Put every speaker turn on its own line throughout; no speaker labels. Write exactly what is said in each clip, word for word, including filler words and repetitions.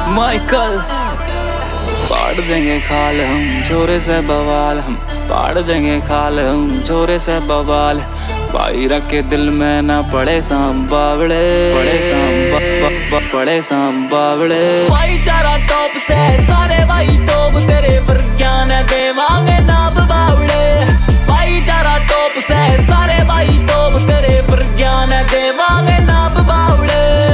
Michael. पाड़ देंगे खाल हम छोरे से बवाल, हम पाड़ देंगे खाल हम छोरे से बवाल। भाई रखे दिल में ना पड़े साम बावड़े, पड़े साम बा, बा, बा, पड़े साम बावड़े। भाईचारा टॉप से सारे भाई तोप तेरे पर ज्ञान देवांगे नाप बावड़े। भाईचारा टॉप से सारे भाई तोप तेरे पर ज्ञान देवांगे नाप बावड़े।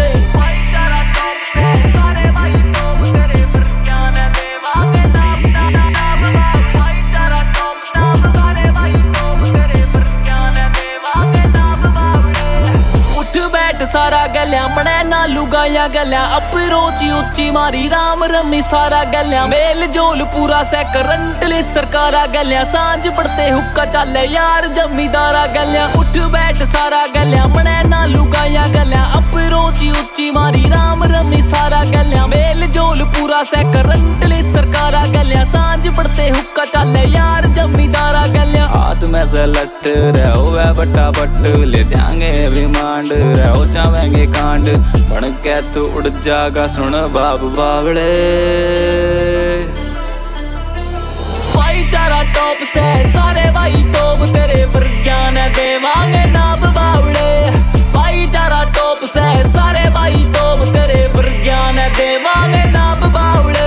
सारा गल्या मने ना लुगाया गल्या अपनी रोची उच्ची मारी राम रमी सारा गल्या मेल जोल पूरा से करंटली सरकारा गल्या सांझ पड़ते हुक्का चाले यार जमींदारा गल्या उठ बैठ सारा गल्या मने ना लुगाया गल्या अपनी रोची उच्ची मारी राम रमी सारा गल्या मेल जोल पूरा से करंटली सरकारा गल्या सांझ पड़ते हुक्का चाले यार जमींदारा गल्या। हाथ में से लट रहो वह बट्टा बट ले जाएंगे रिमांड रहो चावेंगे कांड बन के तू उड़ जागा सुन बाब बावड़े। भाईचारा टॉप से सारे भाई तोप तेरे पर ज्ञान देवांगे नाप बावड़े। भाईचारा टॉप से सारे भाई तोप तेरे पर ज्ञान देवांगे नाप बावड़े।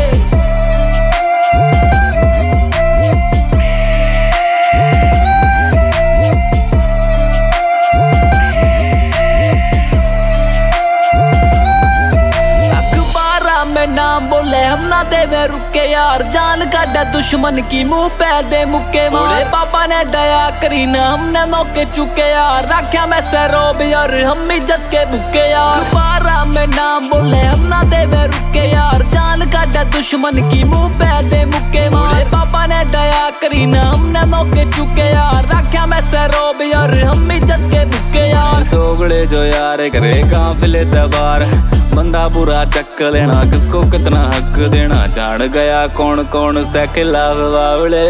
नाम बोले हम ना देवे रुके यार जान काटा दुश्मन की मुंह पे दे मुक्के मारे। पापा ने दया करी ना हमने मौके चुके यार रखा मैं सरोब यार हम इज्जत के भुक्के यार। बारह में नाम बोले हम ना देवे रुके यार जान काटा दुश्मन की मुंह पे दे मुक्के मारे। पापा ने दया करी ना हमने मौके चुके यार रखा मैं सरोब यार हम इज्जत के भुक्के यार। दोगड़े जो यार करे काफिले दबार बंदा बुरा चक लेना किसको कितना हक देना जान गया कौन कौन से खिलाफ बावड़े।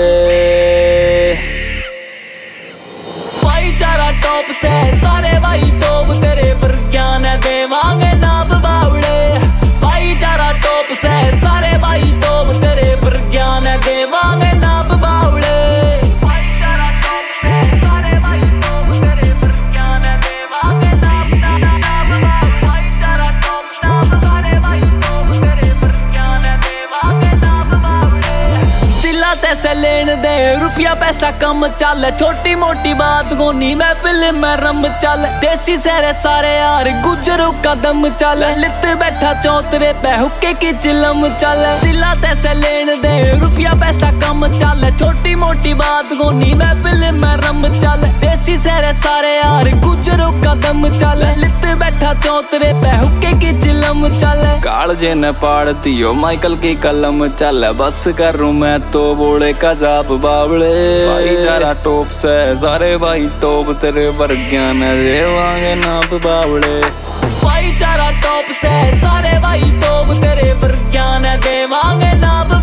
भाईचारा टॉप से सारे भाई तोप तेरे पर ज्ञान देवांगे नाप बावड़े। भाईचारा टॉप से सारे भाई तोप तेरे पर ज्ञान देवांगे नाप बावड़े। से लेन दे रुपया पैसा कम चल छोटी मोटी बात गोनी मैं फिल्म में रम चल देसी सहरे सारे यार गुजरों का दम चल लित बैठा चौतरे पे हुक्के की चिलम चल। दिला तैसे लेन दे रुपया पैसा कम चल छोटी मोटी बात गोनी मैं फिल्म में रम चल देसी सहरे सारे यार गुजरों का दम चल लित बैठा चौतरे पे हुक्के की चिलम चल। कालजे ने पाड़ती हो माइकल की कलम चल बस करूं मैं तो बोले का जाप बावड़े। भाईचारा टॉप से सारे भाई तोप तेरे पर ज्ञान देवांगे नाप बावड़े। भाईचारा टॉप से सारे भाई तोप तेरे पर ज्ञान देवांगे नाप